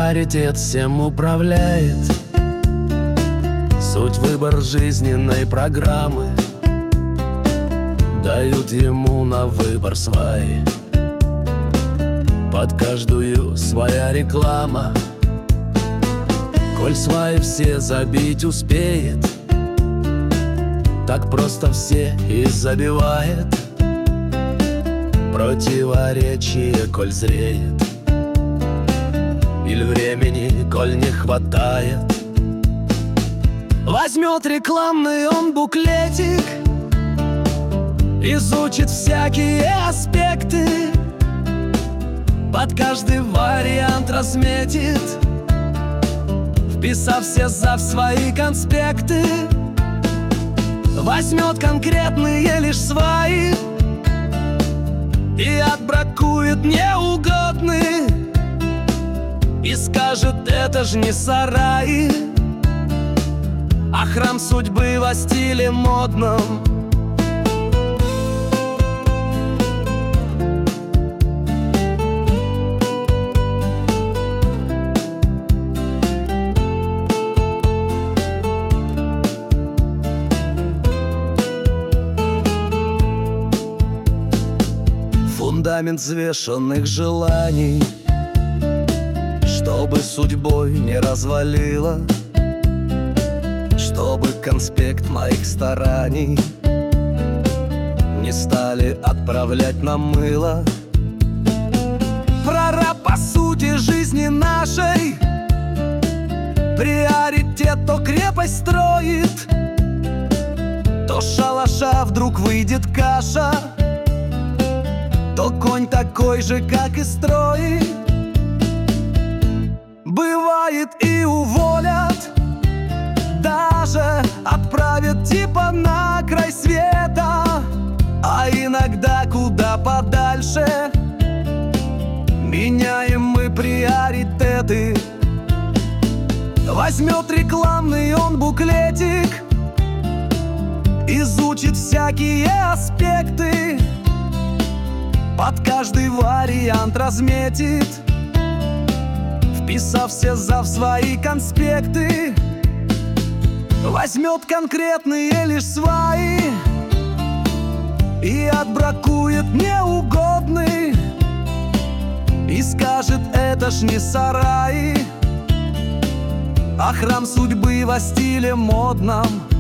Приоритет всем управляет. Суть выбор жизненной программы дают ему на выбор свай. Под каждую своя реклама. Коль сваи все забить успеет, так просто все и забивает. Противоречие, коль зреет, или времени, коль не хватает. Возьмет рекламный он буклетик, изучит всякие аспекты, под каждый вариант разметит, вписав все за в свои конспекты. Возьмет конкретные лишь свои и отбракует неугодные, и скажет: это ж не сараи, а храм судьбы во стиле модном. Фундамент взвешенных желаний, чтобы судьбой не развалило, чтобы конспект моих стараний не стали отправлять на мыло. Прораб по сути жизни нашей приоритет то крепость строит, то шалаша вдруг выйдет каша, то конь такой же, как и строй. Бывает и уволят, даже отправят типа на край света, а иногда куда подальше. Меняем мы приоритеты. Возьмет рекламный он буклетик, изучит всякие аспекты, под каждый вариант разметит, вписав все за в свои конспекты. Возьмет конкретные лишь свои и отбракует неугодный, и скажет: это ж не сараи, а храм судьбы во стиле модном.